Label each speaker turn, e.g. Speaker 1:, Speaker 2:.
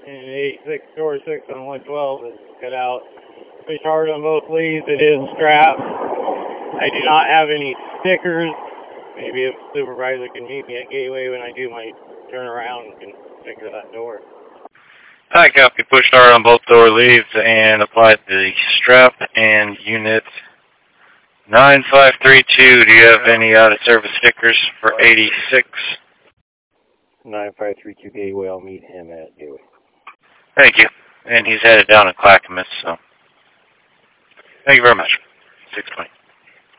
Speaker 1: and 8646 on 112 is cut out. Fish hard on both leads. It is strapped. I do not have any stickers. Maybe if the supervisor can meet me at Gateway when I do my turnaround and can sticker that door.
Speaker 2: I copy. Pushed hard on both door leads and applied the strap and unit 9532. Do you have any out-of-service stickers for 86?
Speaker 1: 9532 Gateway. I'll meet him at Gateway.
Speaker 2: Thank you. And he's headed down to Clackamas, so thank you very much. 620.